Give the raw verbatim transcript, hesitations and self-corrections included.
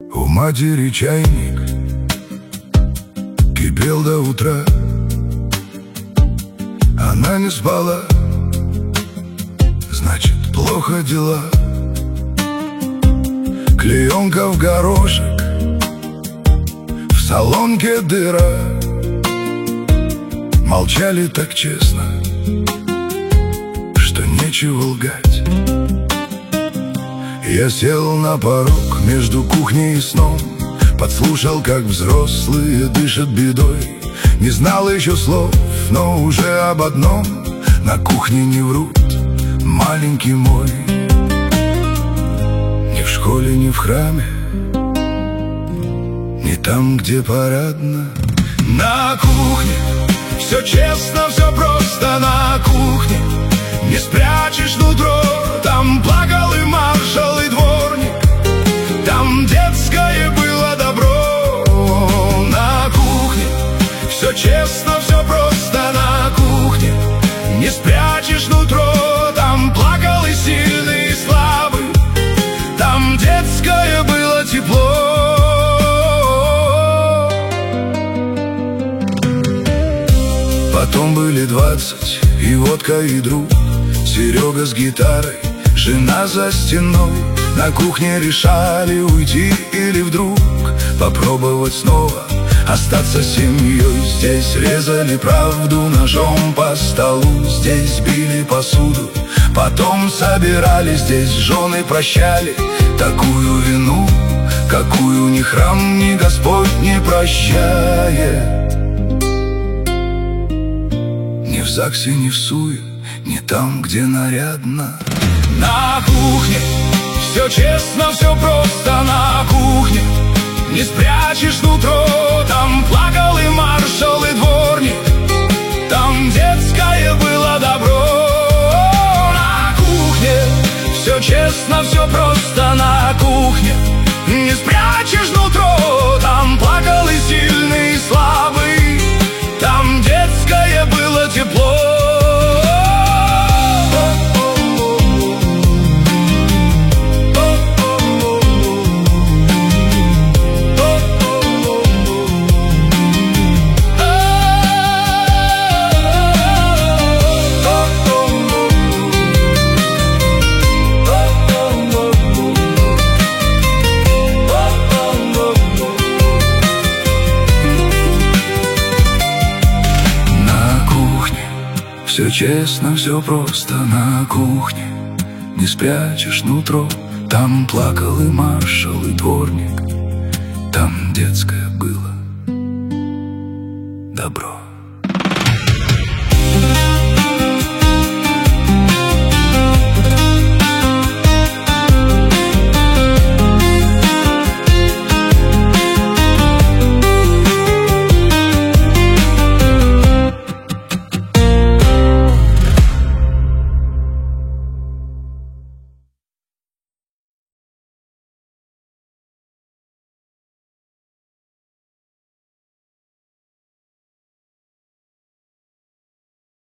У матери чайник кипел до утра. Она не спала, значит, плохо дела. Клеенка в горошек, в салонке дыра. Молчали так честно, что нечего лгать. Я сел на порог между кухней и сном, подслушал, как взрослые дышат бедой. Не знал еще слов, но уже об одном: на кухне не врут, маленький мой. Ни в школе, ни в храме, ни там, где парадно. На кухне все честно, все просто. На кухне не спрячешь нутро. Там плакал и маршал, и дворник. Там детское было добро. На кухне все честно, все просто. На кухне не спрячешь нутро. Там плакал и сильный, и слабый. Там детское было тепло. Потом были двадцать, и водка, и друг. Серега с гитарой, жена за стеной. На кухне решали, уйти или вдруг попробовать снова остаться семьей. Здесь резали правду ножом по столу, здесь били посуду, потом собирали. Здесь жены прощали такую вину, какую ни храм, ни Господь не прощает. Ни в ЗАГСе, ни в СУЕ, не там, где нарядно. На кухне все честно, все просто. На кухне не спрячешь нутро. Там плакал и маршал, и дворник. Там детское было добро. На кухне все честно, все просто. На кухне не спрячешь нутро. Там плакал и сильный, и слабый. Там детское было тепло. Все честно, все просто. На кухне не спрячешь нутро. Там плакал и маршал, и дворник. Там детское было добро.